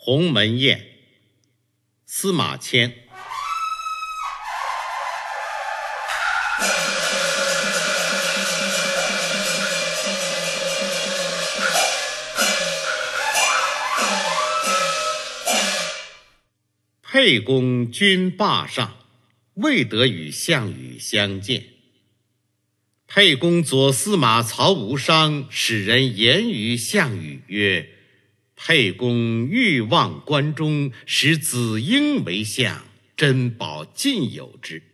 鸿门宴，司马迁。沛公军霸上，未得与项羽相见。沛公左司马曹无伤使人言于项羽曰：沛公欲望关中，使子婴为相，珍宝尽有之。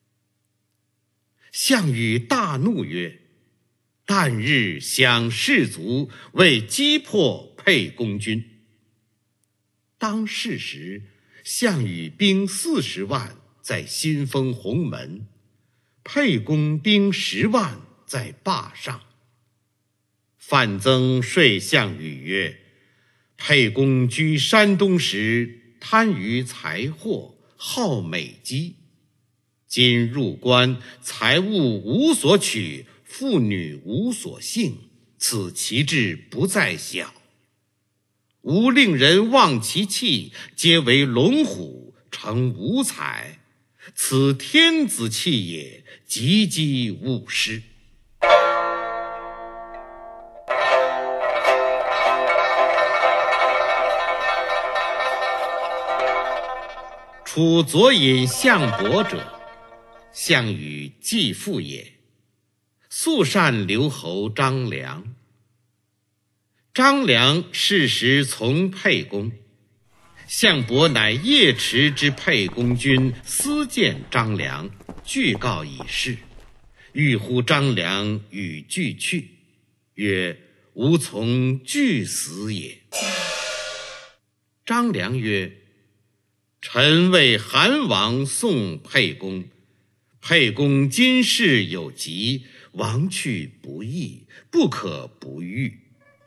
项羽大怒曰：旦日享士卒，为击破沛公军。当是时，项羽兵40万在新丰鸿门，沛公兵10万在霸上。范增说项羽曰：沛公居山东时，贪于财货，好美姬。今入关，财物无所取，妇女无所幸，此其志不在小。吾令人望其气，皆为龙虎，成五彩，此天子气也，急急勿失。楚左尹项伯者，项羽继父也，素善留侯张良。张良是时从沛公，项伯乃夜驰之沛公军，私见张良，具告以事，欲呼张良与俱去，曰：吾从俱死也。张良曰：臣为韩王送沛公，沛公今事有急，王去不义，不可不遇。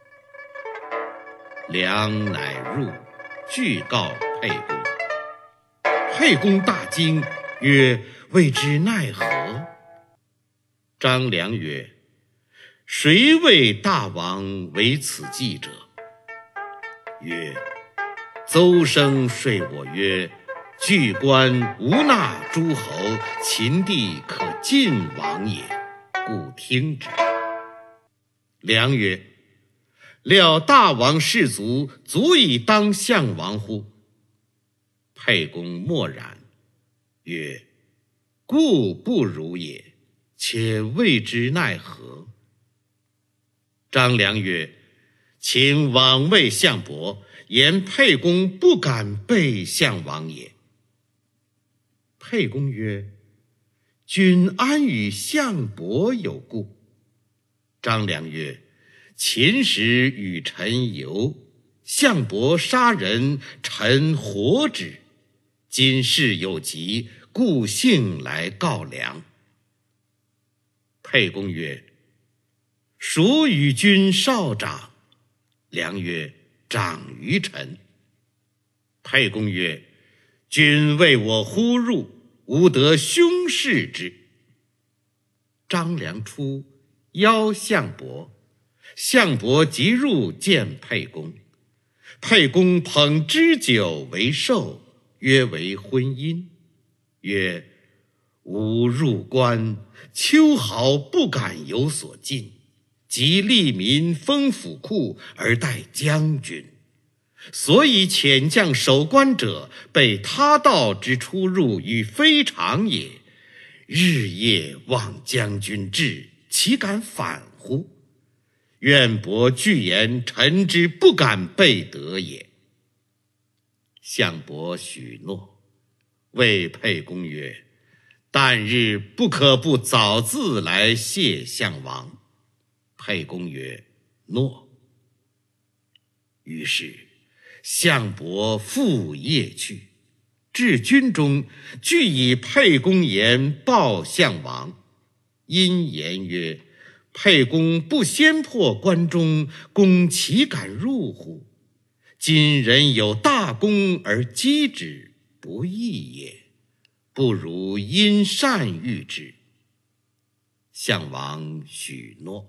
良乃入，具告沛公。沛公大惊，曰：未知奈何？张良曰：谁为大王为此计者？曰：邹生说我曰：据关无纳诸侯，秦地可尽王也，故听之。良曰：料大王士卒，足以当项王乎？沛公默然，曰：故不如也，且未知奈何。张良曰：请往谓项伯，言沛公不敢背项王也。沛公曰：君安与项伯有故？张良曰：秦时与臣游，项伯杀人，臣活之。今事有急，故幸来告良。沛公曰：孰与君少长？良曰：长于臣。沛公曰：君为我呼入，吾得兄事之。张良出，邀项伯。项伯即入见沛公，沛公捧脂酒为寿，约为婚姻。曰：吾入关，秋毫不敢有所进，即利民封府库而待将军。所以遣将守关者，备他道之出入与非常也。日夜望将军至，岂敢反乎？愿伯具言，臣之不敢背德也。项伯许诺，谓沛公曰：旦日不可不早自来谢项王。沛公曰：诺。于是项伯复夜去，至军中，具以沛公言报项王。因言曰：沛公不先破关中，公岂敢入乎？今人有大功而击之，不义也，不如因善遇之。项王许诺。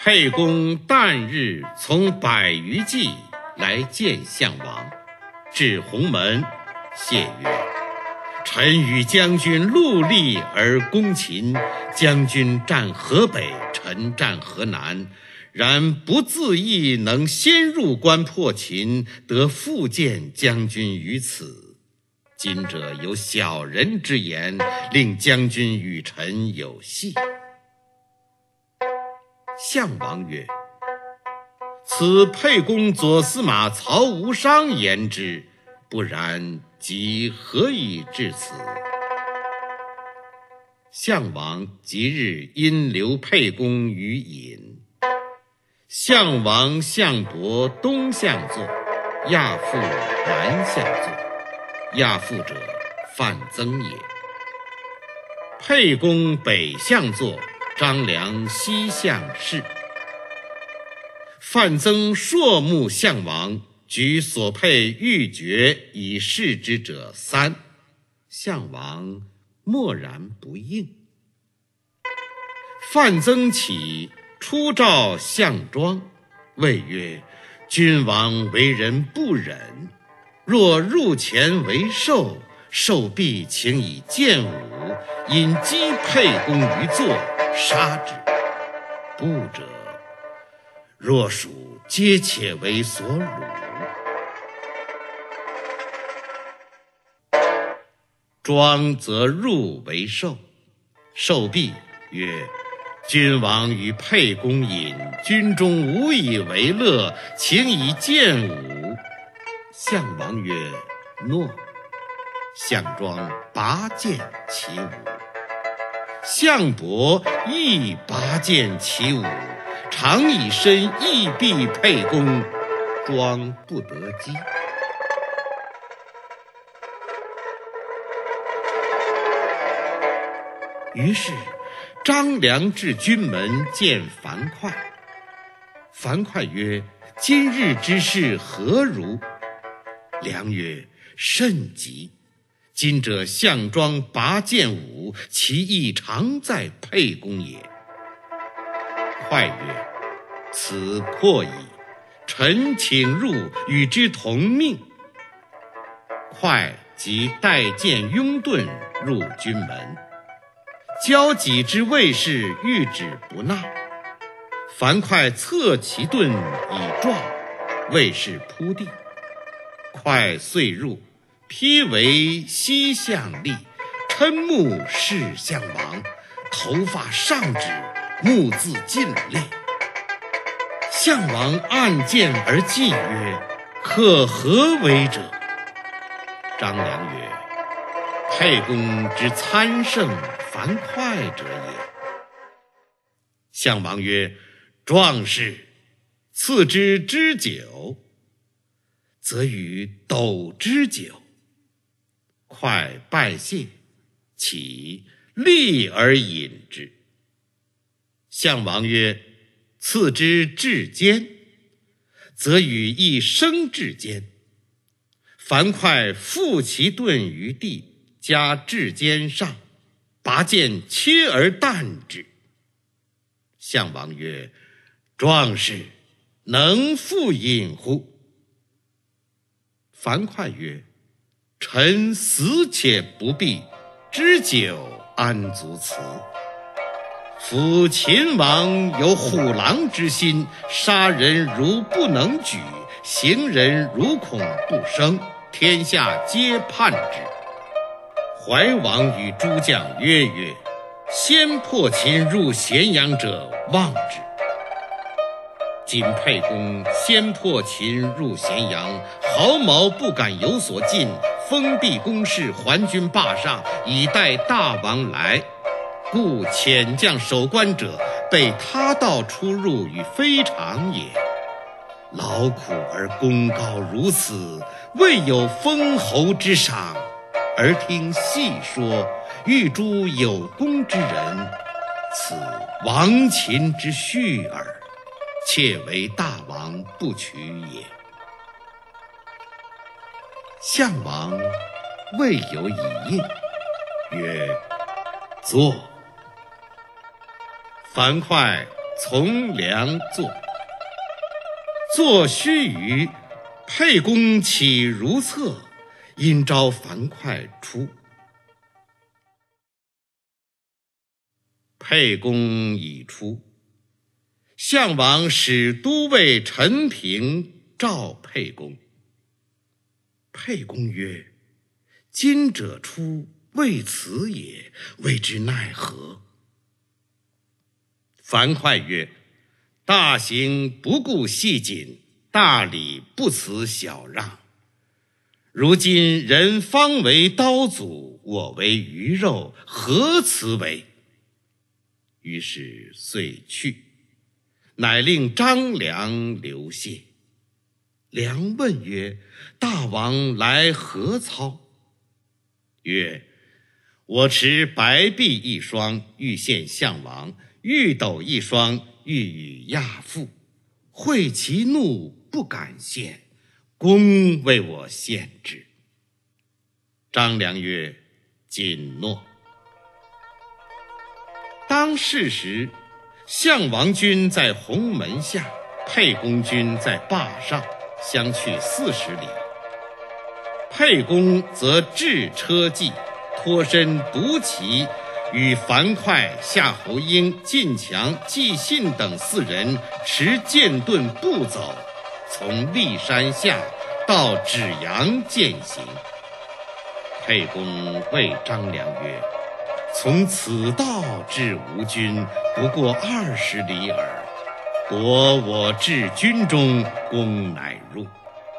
沛公旦日从百余骑来见项王，至鸿门，谢曰：臣与将军戮力而攻秦，将军战河北，臣战河南，然不自意能先入关破秦，得复见将军于此。今者有小人之言，令将军与臣有隙。项王曰：此沛公左司马曹无伤言之，不然即何以至此？项王即日因留沛公于尹。项王项伯东向坐，亚父南向坐。亚父者，范增也。沛公北向坐，张良西向侍。范增朔目项王，举所佩玉珏以示之者3，项王默然不应。范增起，出召项庄，谓曰：君王为人不忍，若入前为寿，寿必请以剑舞，引击沛公于座，杀之。不者，若属皆且为所辱。庄则入为寿，寿毕曰：君王与沛公饮，军中无以为乐，请以剑舞。项王曰：诺。项庄拔剑起舞。项伯亦拔剑起舞，常以身亦避沛公，庄不得击。于是张良至军门见樊哙。樊哙曰：今日之事何如？良曰：甚急。今者项庄拔剑舞，其意常在沛公也。哙曰：此破矣，臣请入与之同命。哙即带剑拥盾入军门，交己之卫士欲止不纳。樊哙侧其盾以撞，卫士扑地。哙遂入，披为西向立，嗔目视项王，头发上指，目自尽裂。项王按剑而祭曰：可何为者？张良曰：沛公之参圣樊哙者也。项王曰：壮士，赐之脂酒，则与斗之酒。哙拜谢，起，立而饮之。项王曰：赐之雉坚，则与一生雉坚。樊哙负其盾于地，加雉坚上，拔剑切而啖之。项王曰：壮士，能复饮乎？樊哙曰：臣死且不避，脂酒安足辞？夫秦王有虎狼之心，杀人如不能举，刑人如恐不生，天下皆叛之。怀王与诸将曰：先破秦入咸阳者，望之。今沛公先破秦入咸阳，毫毛不敢有所进，封闭宫室，还军霸上，以待大王来。故遣将守关者，被他道出入与非常也。劳苦而功高如此，未有封侯之赏，而听细说，欲诛有功之人，此亡秦之序耳，妾为大王不取也。项王未有以应，曰：坐。樊哙从良作。作须臾，沛公起如厕，因召樊哙出。沛公已出，项王使都尉陈平召沛公。沛公曰：今者出，未辞也，谓之奈何？樊哙曰：大行不顾细谨，大礼不辞小让。如今人方为刀俎，我为鱼肉，何辞为？于是遂去，乃令张良留谢。良问曰：大王来何操？曰：我持白璧一双，欲献项王；玉斗一双，欲与亚父。会其怒，不敢献，公为我献之。张良曰：谨诺。当是时，项王军在鸿门下，沛公军在坝上，相去40里。沛公则置车骑，脱身独骑，与樊哙、夏侯婴、晋强、纪信等4人持剑盾步走，从骊山下到芷阳践行。沛公谓张良曰：从此道至吴军，不过20里耳。夺我至军中，公乃入。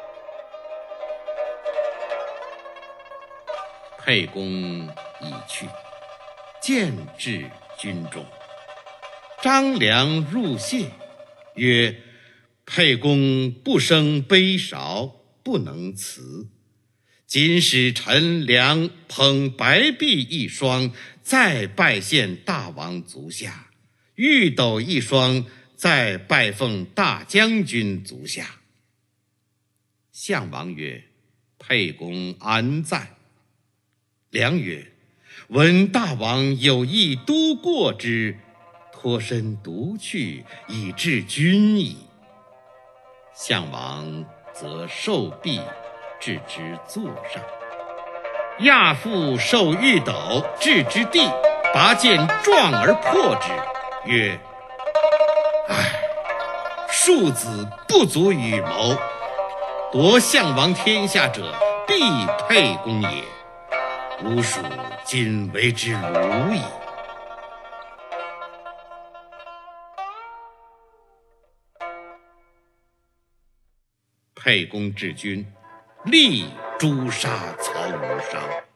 沛公已去，渐至军中。张良入谢，曰：沛公不生杯勺，不能辞。今使陈良捧白璧一双，再拜献大王足下；玉斗一双，再拜奉大将军足下。项王曰：沛公安在？良曰：闻大王有意都过之，脱身独去，以致君矣。项王则受璧，置之座上。亚父受玉斗，置之地，拔剑撞而破之，曰：唉，庶子不足与谋，夺项王天下者，必沛公也。吾属今为之虏矣。沛公至军，立诛杀曹无伤。